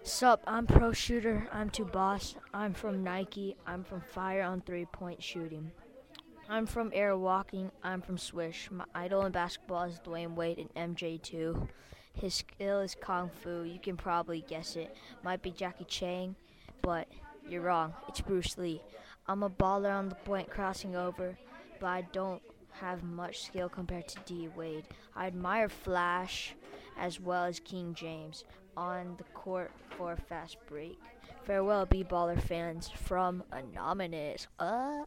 Sup, I'm Pro Shooter. I'm 2Boss. I'm from Nike. I'm from Fire on 3-point shooting. I'm from air walking. I'm from Swish. My idol in basketball is Dwayne Wade and MJ2. His skill is Kung Fu. You can probably guess it. Might be Jackie Chan, but you're wrong. It's Bruce Lee. I'm a baller on the point crossing over, but I don't have much skill compared to D Wade. I admire Flash as well as King James on the court for a fast break. Farewell, B-Baller fans from Anonymous.